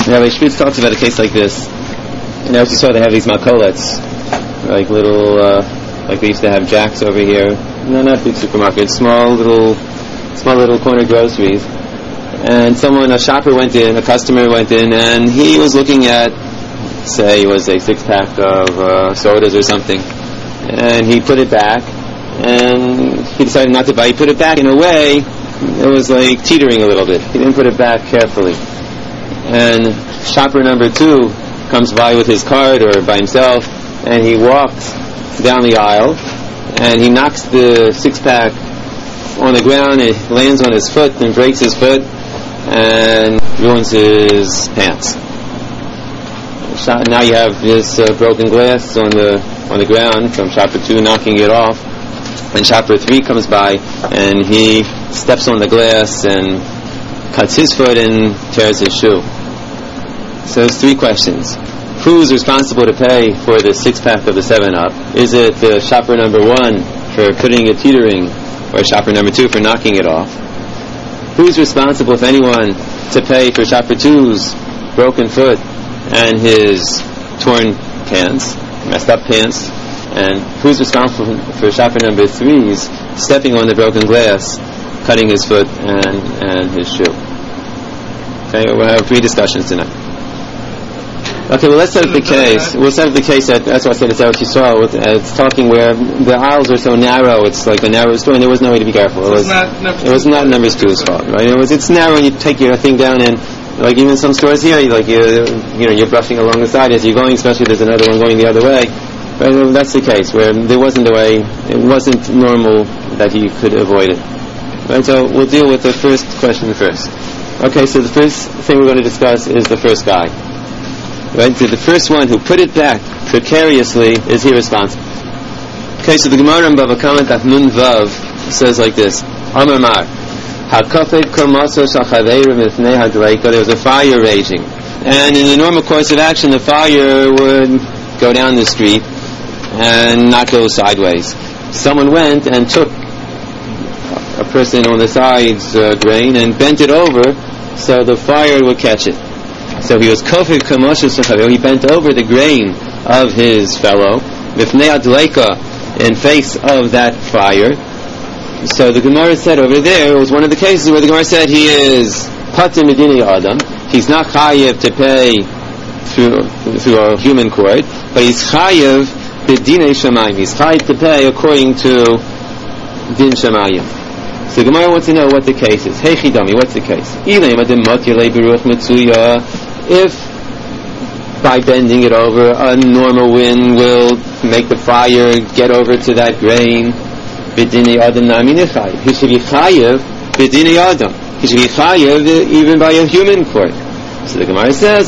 Rabbi Spitz talks about a case like this. And as you saw, they have these makolets, like little, like they used to have Jacks over here. No, not big supermarkets, small little corner groceries. And a shopper went in, a customer went in, and he was looking at, say, it was a 6-pack of sodas or something. And he put it back, and he decided not to buy. He put it back in a way, it was like teetering a little bit. He didn't put it back carefully. And shopper number 2 comes by with his cart or by himself, and he walks down the aisle, and he knocks the 6-pack on the ground, and it lands on his foot and breaks his foot and ruins his pants. Now you have this broken glass on the ground from shopper 2 knocking it off, and shopper 3 comes by and he steps on the glass and cuts his foot and tears his shoe. So there's 3 questions. Who's responsible to pay for the 6-pack of the 7-Up? Is it the shopper number 1 for putting it teetering, or shopper number 2 for knocking it off? Who's responsible, if anyone, to pay for shopper 2's broken foot and his torn pants, messed up pants? And who's responsible for shopper number 3's stepping on the broken glass, cutting his foot and his shoe? Okay, we'll have 3 discussions tonight. Okay, well, let's set up the case. We'll set up the case that's why I said it's what you saw. It's talking where the aisles are so narrow. It's like a narrow store, and there was no way to be careful. It was not number 2's fault, right? It's narrow, and you take your thing down, and like even some stores here, you're brushing along the side as you're going. Especially there's another one going the other way. Right? That's the case where there wasn't a way. It wasn't normal that you could avoid it. Right? So we'll deal with the first question first. Okay, so the first thing we're going to discuss is the first guy. Right, so the first one who put it back precariously, is he responsible? Okay, so the Gemara in Bava Kama Daf Nun Vav says like this: Amar Mar, Hakafet Kormaso Shachaveir Mifnei Hadreika. There was a fire raging, and in the normal course of action, the fire would go down the street and not go sideways. Someone went and took a person on the side's grain and bent it over so the fire would catch it. So he was kofir kamoshes shachaveir. He bent over the grain of his fellow, mifnei adleika, in face of that fire. So the Gemara said over there, it was one of the cases where the Gemara said he is patim medinei adam. He's not chayev to pay through a human court, but he's chayev b'dinei shamayim. He's chayev to pay according to din shamayim. So the Gemara wants to know what the case is. Hey Chidami, what's the case? If by bending it over, a normal wind will make the fire get over to that grain, b'dinei adam nami nechayev. He should be chayev b'dinei adam. He should be chayev even by a human court. So the Gemara says,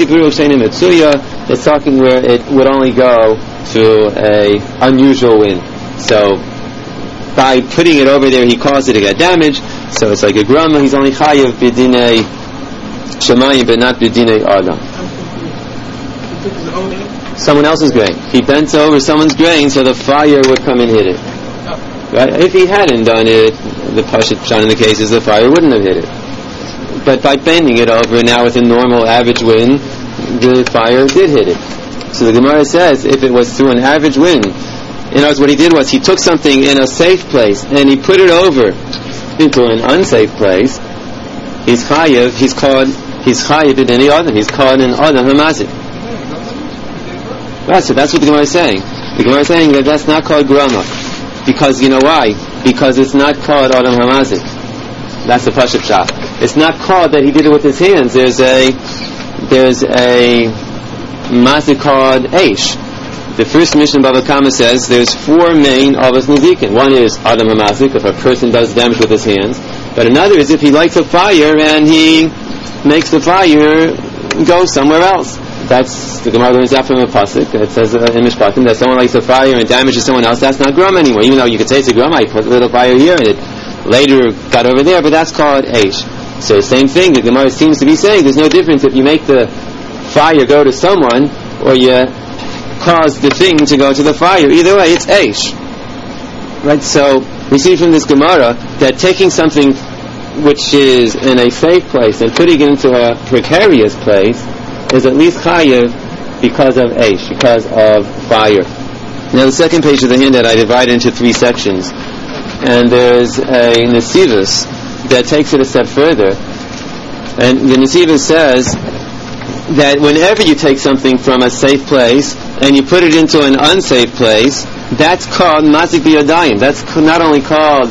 it's talking where it would only go to a unusual wind. So by putting it over there, he caused it to get damaged. So it's like a grama. He's only chayev b'dinei shamayim, but not b'dinei adam. Someone else's grain. He bent over someone's grain so the fire would come and hit it. Right? If he hadn't done it, the pshat in the case is the fire wouldn't have hit it. But by bending it over, now with a normal average wind, the fire did hit it. So the Gemara says, if it was through an average wind, in other words, what he did was he took something in a safe place and he put it over into an unsafe place. He's chayev. He's chayev b'dinei adam. He's called an adam hamazik. Right, so that's what the Gemara is saying. The Gemara is saying that that's not called grama, because you know why? Because it's not called adam hamazik. That's the pashut shah. It's not called that he did it with his hands. There's a mazik called eish. The first mission Bava Kama says there's 4 main avos nezikin. One is adam hamazik, if a person does damage with his hands. But another is if he lights a fire and he makes the fire go somewhere else. That's the Gemara learns that from a pasuk. It says in Mishpatim that someone lights a fire and damages someone else. That's not grum anymore. Even though you could say it's a grum, I put a little fire here and it later got over there, but that's called eish. So same thing. The Gemara seems to be saying there's no difference if you make the fire go to someone or you cause the thing to go to the fire. Either way, it's eish. Right? So we see from this Gemara that taking something which is in a safe place and putting it into a precarious place is at least chayiv because of eish, because of fire. Now the second page of the handout I divided into 3 sections, and there's a nesivus that takes it a step further, and the nesivus says that whenever you take something from a safe place and you put it into an unsafe place, that's called mazik biyadayim. That's not only called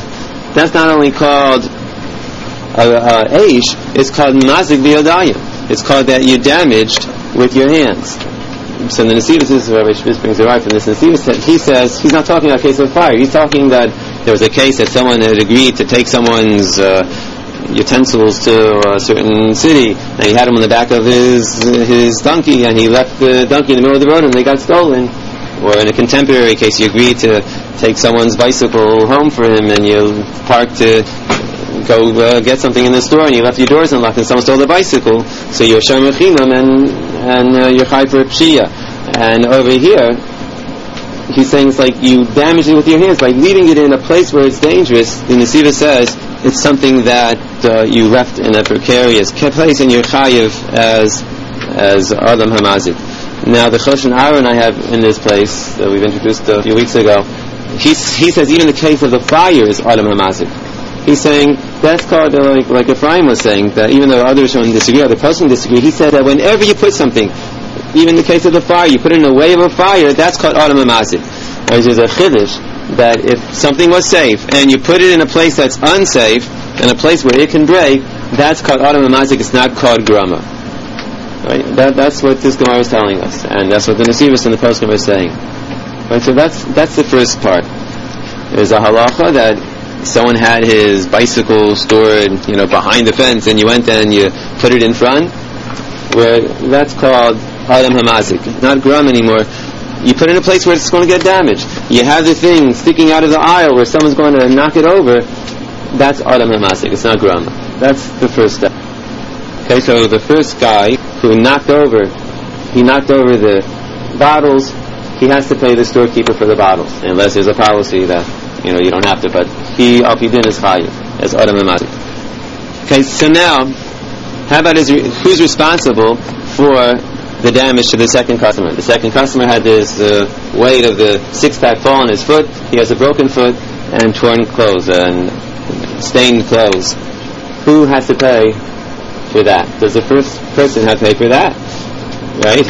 eish, it's called mazik biyadayim. It's called that you damaged with your hands. So the Nesivus, this is Rabbi Shvis brings it right from this Nesivus, he says, he's not talking about a case of fire, he's talking that there was a case that someone had agreed to take someone's utensils to a certain city, and he had them on the back of his donkey, and he left the donkey in the middle of the road and they got stolen. Or in a contemporary case, you agreed to take someone's bicycle home for him, and you parked to go get something in the store, and you left your doors unlocked, and someone stole the bicycle, so you're shomer chinam, and you're chai for pshia. And over here, he's saying it's like you damage it with your hands by leaving it in a place where it's dangerous. The Nesivus says it's something that you left in a precarious place, and you're chayiv as adam hamazik. Now the Choshen Aaron I have in this place that we've introduced a few weeks ago, he says even the case of the fire is adam hamazik. He's saying that's called like Ephraim was saying, that even though others don't disagree, other person disagree, he said that whenever you put something, even in the case of the fire, you put it in a way of a fire, that's called adam hamazik. There's a chiddush that if something was safe and you put it in a place that's unsafe, in a place where it can break, that's called adam hamazik. It's not called grama. Right? That's what this Gemara is telling us, and that's what the Nesivus and the Poskim are saying. Right? So that's the first part. There's a halacha that someone had his bicycle stored, behind the fence, and you went and you put it in front, where that's called adam hamazik, not gram anymore. You put it in a place where it's going to get damaged. You have the thing sticking out of the aisle where someone's going to knock it over. That's adam hamazik. It's not gram. That's the first step. Okay, so the first guy who knocked over the bottles, he has to pay the storekeeper for the bottles, unless there's a policy that you don't have to. But he din is chayiv as adam hamazik. Okay, so now, how about who's responsible for the damage to the second customer? The second customer had this weight of the 6-pack fall on his foot. He has a broken foot and torn clothes and stained clothes. Who has to pay for that? Does the first person have to pay for that? Right?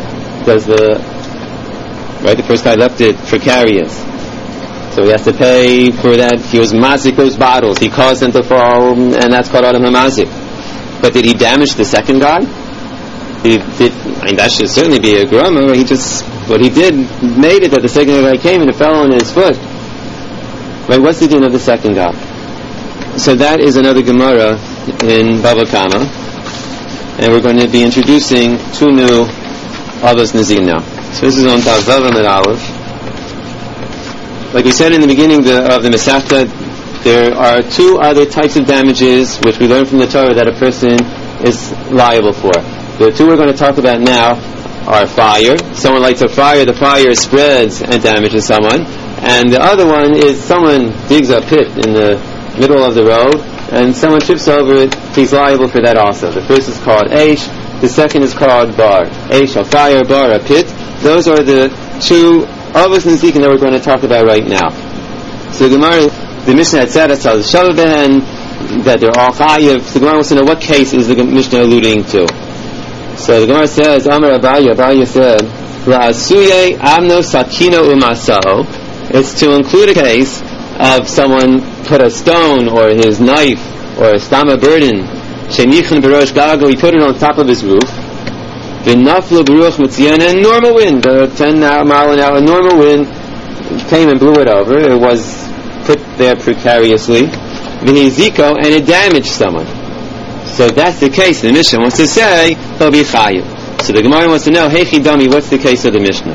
The first guy left it precarious, so he has to pay for that. He was mazik those bottles. He caused them to fall, and that's called adam hamazik. But did he damage the second guy? That should certainly be a grama. What he did made it that the second guy came and it fell on his foot. Right? What's the din of the second guy? So that is another Gemara in Bava Kama, and we're going to be introducing 2 new Avos Nizin now. So this is on Vav and Aleph. Like we said in the beginning of the Masechta, there are 2 other types of damages which we learn from the Torah that a person is liable for. The 2 we're going to talk about now are fire. Someone lights a fire, the fire spreads and damages someone. And the other one is someone digs a pit in the middle of the road and someone trips over it, he's liable for that also. The first is called eish, the second is called bar. Eish, a fire, bar, a pit. Those are the 2 Avos Nezikin that we're going to talk about right now. So the Mishnah had said that they're all chayiv. So the Gemara wants to know what case is the Mishnah alluding to. So the Gemara says, Amar Abaya said, La'asuye amno sakino umasao. It's to include a case of someone put a stone or his knife or a stama burden, shenichin berosh gago, he put it on top of his roof, v'naflo beruach mitzion, and normal wind, 10 mile an hour, a normal wind came and blew it over. It was put there precariously, v'hiziko, and it damaged someone. So if that's the case, the Mishnah wants to say he'll be chayiv. So the Gemara wants to know, hey chidami, what's the case of the Mishnah?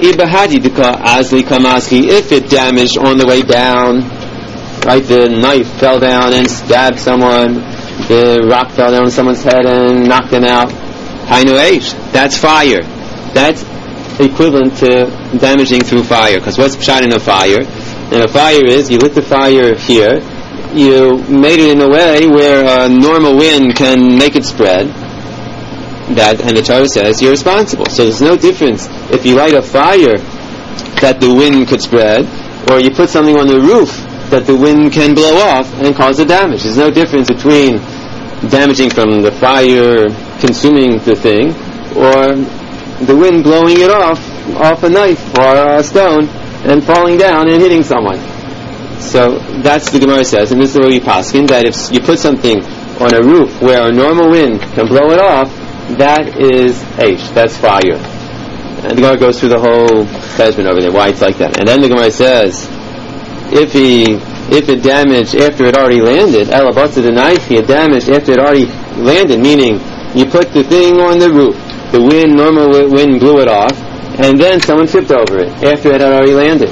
If it damaged on the way down, right, the knife fell down and stabbed someone, the rock fell down on someone's head and knocked them out, hainu eish, that's fire. That's equivalent to damaging through fire. Because what's pshat in a fire? And a fire is, you lit the fire here, you made it in a way where a normal wind can make it spread. And the Torah says you're responsible. So there's no difference if you light a fire that the wind could spread, or you put something on the roof that the wind can blow off and cause the damage. There's no difference between damaging from the fire consuming the thing, or the wind blowing it off a knife or a stone and falling down and hitting someone. So that's the Gemara says, and this is the way we paskin, that if you put something on a roof where a normal wind can blow it off, that is Eish, that's fire. And the Gemara goes through the whole cheshbon over there, why it's like that. And then the Gemara says, if it damaged after it already landed, Elabatza the knife, he had damaged after it already landed, meaning you put the thing on the roof, the normal wind blew it off, and then someone tripped over it after it had already landed.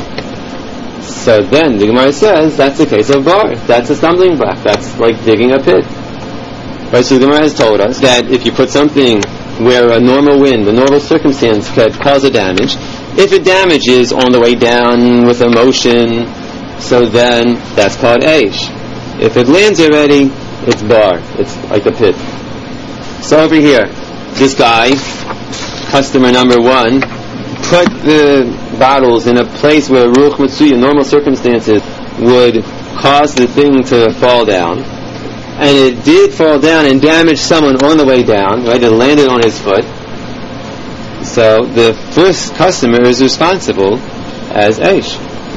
So then the Gemara says that's a case of bar. That's a stumbling block. That's like digging a pit. Right, so the Gemara has told us that if you put something where a normal wind, a normal circumstance could cause a damage, if it damages on the way down with a motion, so then that's called Eish. If it lands already, it's bar. It's like a pit. So over here, this guy, customer number one, put the bottles in a place where Ruach Matsuya, normal circumstances, would cause the thing to fall down. And it did fall down and damage someone on the way down, right? It landed on his foot. So the first customer is responsible as Eish.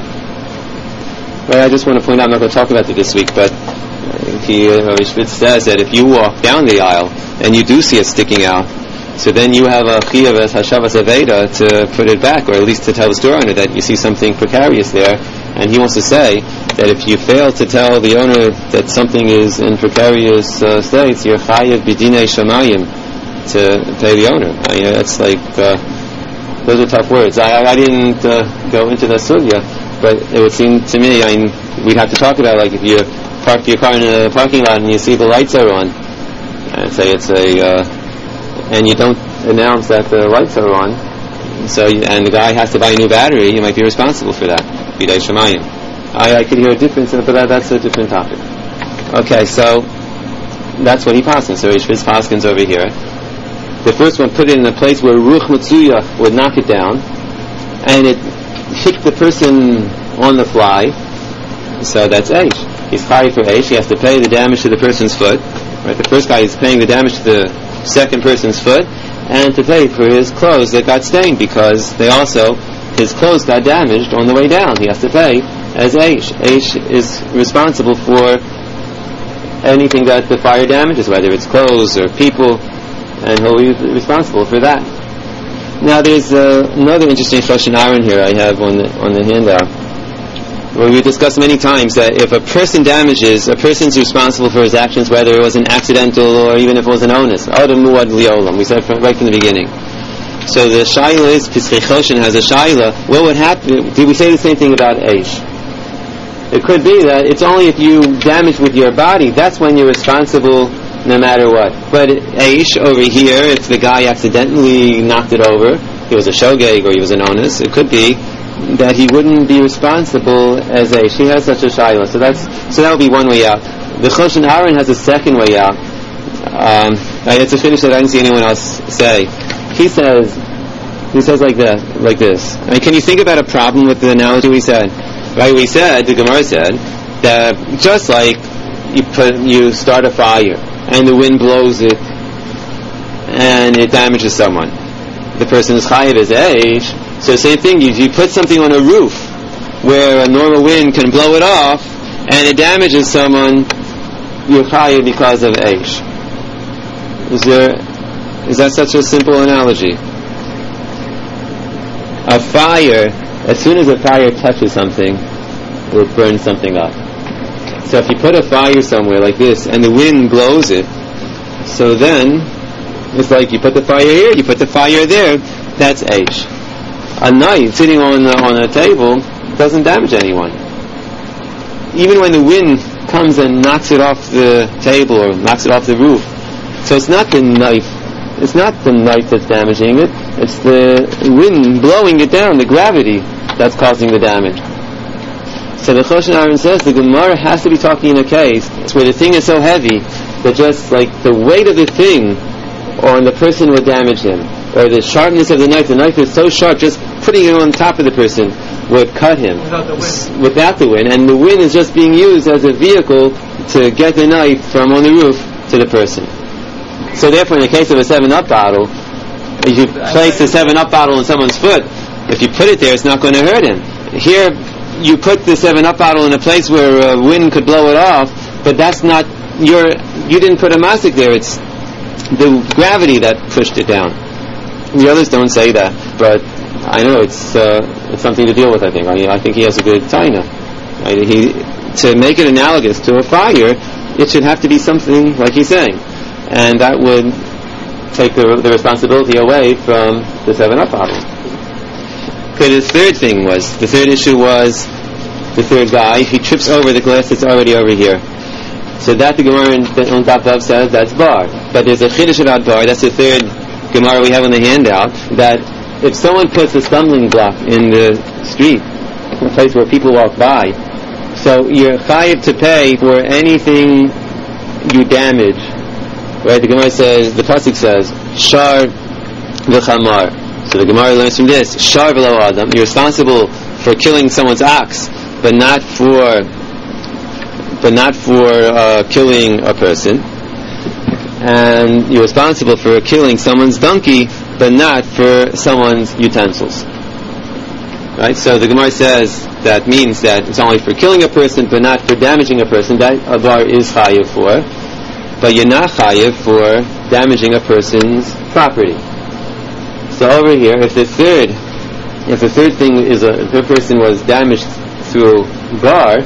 Right, I just want to point out, I'm not going to talk about it this week, but Schmitz says that if you walk down the aisle and you do see it sticking out, so then you have a chiyuv as hashavas aveda to put it back, or at least to tell the store owner that you see something precarious there, and he wants to say that if you fail to tell the owner that something is in precarious states, you're chayiv b'dinei shamayim to pay the owner. That's like those are tough words. I didn't go into the sugya, but it would seem to me, we'd have to talk about, like, if you park your car in a parking lot and you see the lights are on, and say it's and you don't announce that the lights are on, and the guy has to buy a new battery, you might be responsible for that. B'dei shamayim. I could hear a difference in it, but that's a different topic. Okay, so that's what he paskins. So his paskins over here. The first one put it in a place where Ruach Matsuya would knock it down, and it hit the person on the fly. So that's Eish. He's chayiv for Eish. He has to pay the damage to the person's foot. Right? The first guy is paying the damage to the second person's foot, and to pay for his clothes that got stained, because his clothes got damaged on the way down. He has to pay as Eish. Eish is responsible for anything that the fire damages, whether it's clothes or people, and he'll be responsible for that. Now there's another interesting Shoshan Aaron here I have on the handout, where we discussed many times that if a person damages, a person's responsible for his actions, whether it was an accidental or even if it was an onus. Adam muad liolam. We said right from the beginning. So the shaila is, Pischei Choshen has a shaila, what would happen? Did we say the same thing about Eish? It could be that it's only if you damage with your body, that's when you're responsible no matter what. But Eish over here, if the guy accidentally knocked it over, he was a shogeg or he was an onus, it could be that he wouldn't be responsible as Eish. He has such a shaila. So that would be one way out. The Choshen Aaron has a second way out. It's a finish that I didn't see anyone else say. He says like this. Can you think about a problem with the analogy we said? Right, the Gemara said, that just like you start a fire, and the wind blows it, and it damages someone. The person is chayiv as Eish. So same thing, if you put something on a roof, where a normal wind can blow it off, and it damages someone, you're chayiv because of Eish. Is that such a simple analogy? A fire, as soon as a fire touches something, it will burn something up. So if you put a fire somewhere like this, and the wind blows it, so then, it's like you put the fire here, you put the fire there, that's Eish. A knife sitting on a table doesn't damage anyone. Even when the wind comes and knocks it off the table, or knocks it off the roof, so it's not the knife that's damaging it, it's the wind blowing it down, the gravity that's causing the damage. So the Choshen Aaron says the Gemara has to be talking in a case where the thing is so heavy that just like the weight of the thing on the person would damage him, or the sharpness of the knife is so sharp, just putting it on top of the person would cut him without the wind, and the wind is just being used as a vehicle to get the knife from on the roof to the person. So therefore, in the case of a 7-Up bottle, if you place the 7-Up bottle on someone's foot, if you put it there, it's not going to hurt him. Here, you put the 7-Up bottle in a place where wind could blow it off, but that's not you didn't put a masik there, it's the gravity that pushed it down. The others don't say that, but I know it's something to deal with, I think. I think he has a good taina. To make it analogous to a fire, it should have to be something like he's saying. And that would take the responsibility away from the 7-Up bottle. Okay, the third issue was the third guy. He trips over the glass that's already over here. So that the Gemara on Daf Vav says that's bar. But there's a chiddush about bar. That's the third Gemara we have on the handout. That if someone puts a stumbling block in the street, a place where people walk by, so you're chayiv to pay for anything you damage. Right? The Gemara says, the pasuk says, shar v'chamar. So the Gemara learns from this, shar v'lo adam. You're responsible for killing someone's ox, but not for killing a person. And you're responsible for killing someone's donkey, but not for someone's utensils. Right? So the Gemara says that means that it's only for killing a person, but not for damaging a person. That a bar is chayiv for, but you're not chayiv for damaging a person's property. So over here, if the third thing is if a person was damaged through bar,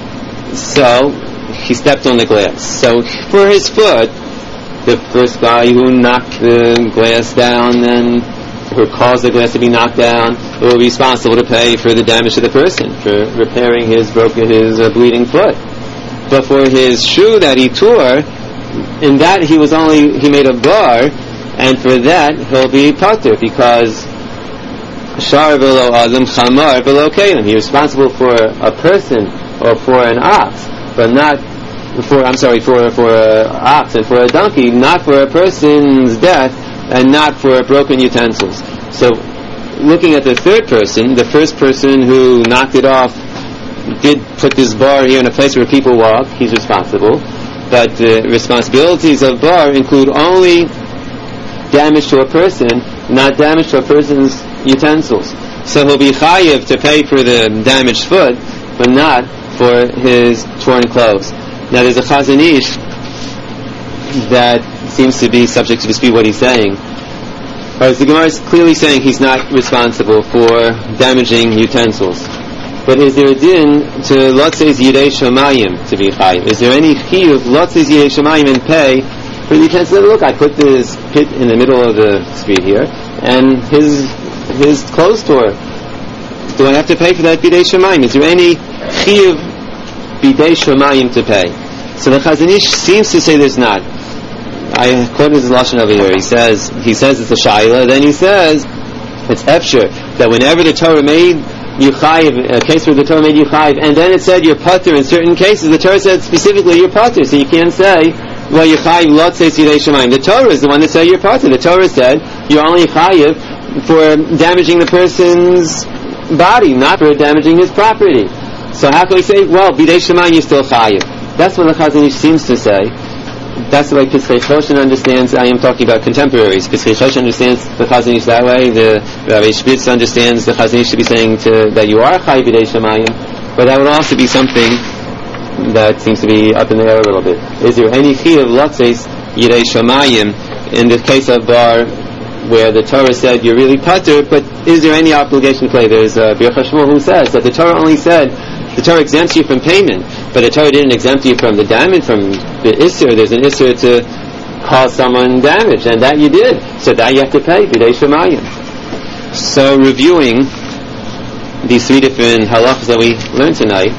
so he stepped on the glass. So for his foot, the first guy who knocked the glass down or caused the glass to be knocked down will be responsible to pay for the damage to the person, for repairing his bleeding foot. But for his shoe that he tore, in that he made a bar, and for that he'll be patur, because shar v'lo adam chamar v'lo kelim. He's responsible for a person or for an ox, but not for an ox and for a donkey, not for a person's death and not for broken utensils. So looking at the third person, the first person who knocked it off did put this bar here in a place where people walk, he's responsible. But the responsibilities of bar include only damage to a person, not damage to a person's utensils. So he'll be chayiv to pay for the damaged foot, but not for his torn clothes. Now there's a Chazon Ish that seems to be subject to dispute what he's saying. Whereas the Gemara is clearly saying he's not responsible for damaging utensils. But is there a din to Lotzei's Yidei Shomayim to be chayiv? Is there any chiyuv Lotzei's Yidei Shomayim and pay for the utensils? Look, I put this pit in the middle of the street here, and his clothes tore. Do I have to pay for that Bidei Shomayim? Is there any chiyuv Bidei Shomayim to pay? So the Chazon Ish seems to say there's not. I quoted his lashon over here. He says it's a shaila. Then he says it's efshir that whenever the Torah made you chayiv, a case where the Torah made you chayiv, and then it said you're patur in certain cases, the Torah said specifically you're patur, so you can't say, well, you're chayiv Lotzei's Yidei Shomayim. The Torah is the one that said you're patur. The Torah said you're only chayiv for damaging the person's body, not for damaging his property. So how can we say, well, Bidei Shomayim, you're still chayiv? That's what the Chazon Ish seems to say. That's the way Piskei Choshen understands. I am talking about contemporaries. Piskei Choshen understands the Chazon Ish that way. The Rabbi Spitz understands the Chazon Ish to be saying that you are chayiv Bidei Shomayim, but that would also be something that seems to be up in the air a little bit. Is there any chiyuv Lotzei's Yidei Shomayim in the case of bar where the Torah said you're really patur, but is there any obligation to pay? There's Bir Chashmul who says that the Torah only said the Torah exempts you from payment, but the Torah didn't exempt you from the damage, from the Isser. There's an Isser to cause someone damage, and that you did. So that you have to pay, Bidei Shomayim. So reviewing these three different halachas that we learned tonight,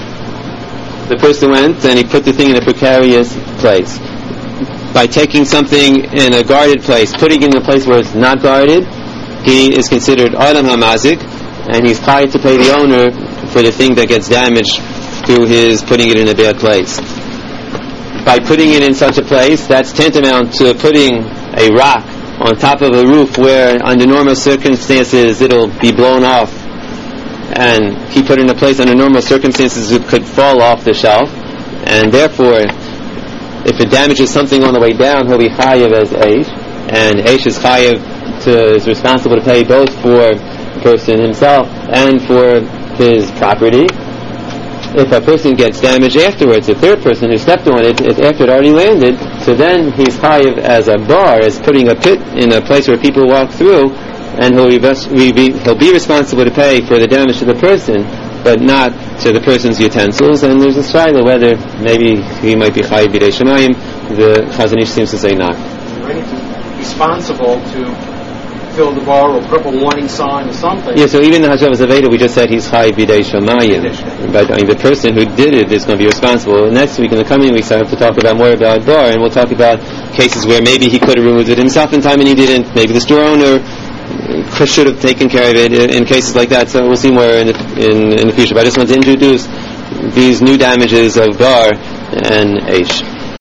the person went and he put the thing in a precarious place. By taking something in a guarded place, putting it in a place where it's not guarded, he is considered Adam HaMazik, and he's chayav to pay the owner for the thing that gets damaged through his putting it in a bad place. By putting it in such a place, that's tantamount to putting a rock on top of a roof where under normal circumstances it'll be blown off, and he put it in a place under normal circumstances it could fall off the shelf, and therefore if it damages something on the way down he'll be chayav as Eish, and Eish is responsible to pay both for the person himself and for his property. If a person gets damaged afterwards, the third person who stepped on it after it already landed, so then he's chayav as a bar, as putting a pit in a place where people walk through, and he'll be responsible to pay for the damage to the person, but not to the person's utensils. And there's a shaila whether maybe he might be chayav b'dei shemayim. The Chazon Ish seems to say not. Responsible to fill the bar or put up a warning sign or something. Yeah, so even the Hashavas Aveda, we just said he's chayav b'dei shemayim. But the person who did it is going to be responsible. Next week, in the coming weeks, I have to talk about more about bar, and we'll talk about cases where maybe he could have removed it himself in time and he didn't. Maybe the store owner should have taken care of it in cases like that. So we'll see more in the future. But I just want to introduce these new damages of bar and Eish.